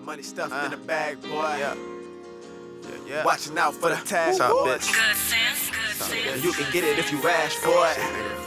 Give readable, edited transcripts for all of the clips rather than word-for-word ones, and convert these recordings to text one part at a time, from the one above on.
Money stuffed in the bag, boy. Yeah. Watching out for the task, bitch. Good sense. You can get it if you ask for it.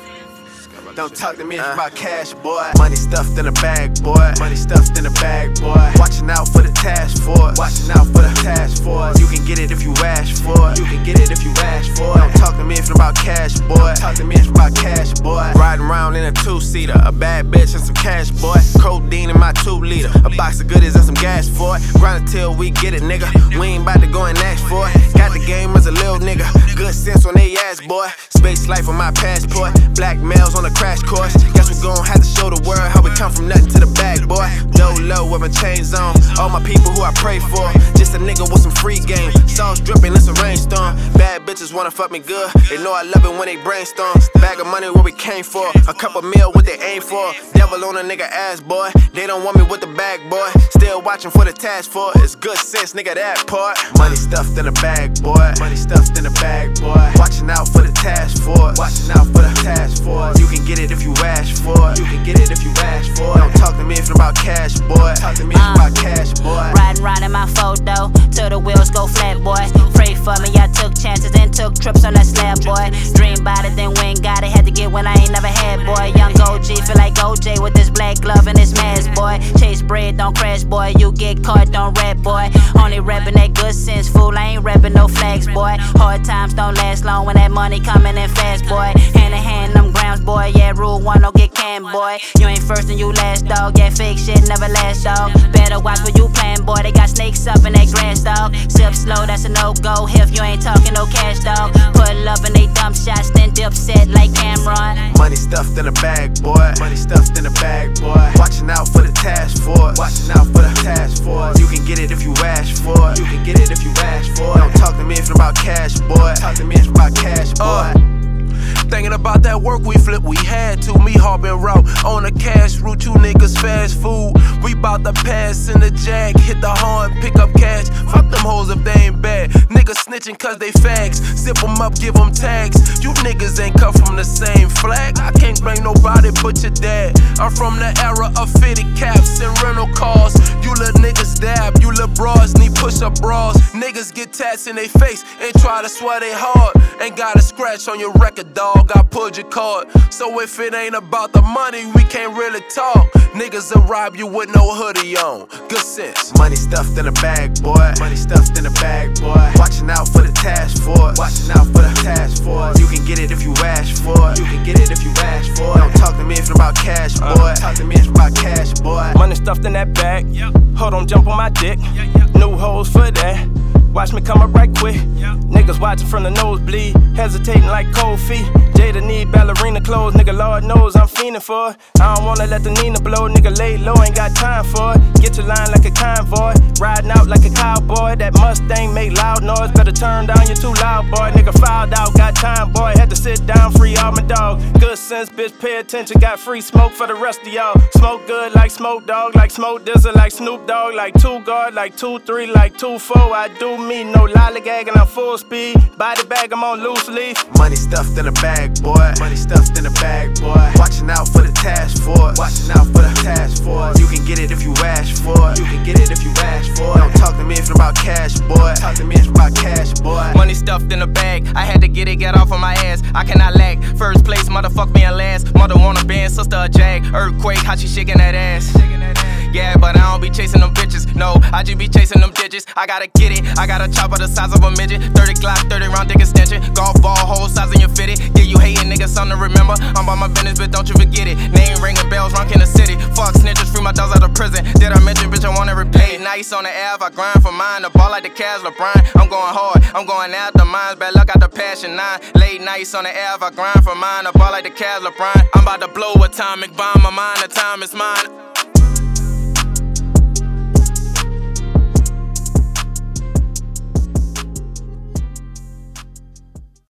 Don't talk to me about cash, boy. Money stuffed in the bag, boy. Money stuffed in the bag, boy. Watching out for the task force. Watching out for the task force. You can get it if you ask for it. You can get it if you ask for it. Don't talk to me if it's about cash, boy. Talk to me if it's about cash, boy. Riding around in a two-seater, a bad bitch and some cash, boy. Codeine in my 2-liter, a box of goodies and some gas for it. Grind until we get it, nigga. We ain't about to go and ask for it. Got the game as a little nigga. Good sense on they ass, boy. Space life on my passport. Black males on the crash course. Guess we gon' have to show the world how we come from nothing to the bag, boy. Low with my chains on. All my people who I pray for. Just a nigga with some free game. Sauce dripping, it's a rainstorm. Bad bitches wanna fuck me good. They know I love it when they brainstorm. Bag of money where we came for. A couple mil what they aim for. Devil on a nigga ass, boy. They don't want me with the bag, boy. Still watching for the task for. It's good sense, nigga, that part. Money stuffed in the bag, boy. Money stuffed in the bag, boy. Watching out for the task force. Watching out for the task force. You can get it if you ask for it. You can get it if you ask for it. Don't talk to me if it's about cash, boy. Talk to me if it's about cash, boy. Riding round in my photo till the wheels go flat, boy. Pray for me, I took chances and took trips on that slab, boy. Dream about it, then went got it. Had to get when I ain't never had, boy. Young OG, feel like OJ with this black glove and this mask, boy. Chase bread, don't crash, boy. You get caught, don't rap, boy. Only rapping that good sense, fool. I ain't rapping no flags, boy. Hard times don't last long when that money coming in fast, boy. Hand in hand, them grams, boy. Yeah, rule one, don't get canned, boy. You ain't first and you last, dog. Yeah, fake shit never last, dog. Better watch what you playing, boy. They got snakes up in that grass, dog. Sip slow, that's a no-go. If you ain't talking no cash, dog. Pull up and they dump shots, then dip set like Cameron. Money stuffed in the bag, boy. Money stuffed in the bag, boy. Watching out for the task force. Watching out for the task force. You can get it if you ask for it. You can get it if you ask for it. Don't talk to me if it's about cash, boy. Talk to me if it's about cash, boy. Thinking about that work we flipped, we had to. Me hopping route on the cash route, you niggas fast food. We bout to pass in the jag, hit the horn, pick up cash. Fuck them hoes if they ain't bad. Niggas snitching cause they fags. Zip them up, give them tags. You niggas ain't cut from the same flag. I can't bring nobody but your dad. I'm from the era of fitted caps and rental cars. You little niggas dab, you little bras need push-up bras. Niggas get tats in they face and try to swear they hard. Ain't got a scratch on your record, dog. I pulled your card. So if it ain't about the money, we can't really talk. Niggas will rob you with no hoodie on. Good sense. Money stuffed in the bag, boy. Money stuffed in the bag, boy. Watching out for the task force. Watching out for the task force. You can get it if you ask for it. You can get it if you ask for it. Don't talk to me if it's about cash, boy. Talk to me if it's about cash, boy. Money stuffed in that bag. Hold on, jump on my dick. New hoes for that. Watch me come up right quick. Niggas watching from the nosebleed, hesitating like cold feet. Jada need ballerina clothes, nigga, Lord knows I'm fiending for it. I don't wanna let the Nina blow, nigga, lay low, ain't got time for it. Get your line like a convoy, riding out like a cowboy. That Mustang make loud noise, better turn down, you're too loud, boy. Nigga filed out, got time, boy, had to sit down, free all my dog. Good sense, bitch, pay attention, got free smoke for the rest of y'all. Smoke good like Smoke Dog, like Smoke Dizzle, like Snoop Dogg, like 2 guard, like 2-3, like 2-4. I do me, no lollygag and I'm full speed. Body bag, I'm on loose leaf. Money stuffed in the bag, boy. Money stuffed in the bag, boy. Watching out for the task force. Watching out for the task force. You can get it if you ask for it. You can get it if you ask for it. Don't talk to me if it's about cash, boy. Talk to me if it's about cash, boy. Money stuffed in the bag. I had to get it, get off of my ass. I cannot lack. First place, motherfuck being last. Mother wanna band, sister a jag. Earthquake, how she shaking that ass. Yeah, but I don't be chasing them bitches. No, I just be chasing them digits. I gotta get it. I got a chopper the size of a midget. 30 Glock, 30 round dick extension. Golf ball, whole size in your fitted. Yeah, you hating niggas something to remember. I'm about my business, but don't you forget it. Name ringing bells, rockin' the city. Fuck snitches, free my dogs out of prison. Did I mention, bitch, I wanna repay. Nice on the Ave, I grind for mine. The ball like the Cavs, LeBron. I'm going hard, I'm going after mines. Bad luck out the passion 9. Late nights on the Ave, I grind for mine. The ball like the Cavs, LeBron. I'm about to blow atomic bomb. My mind, the time is mine.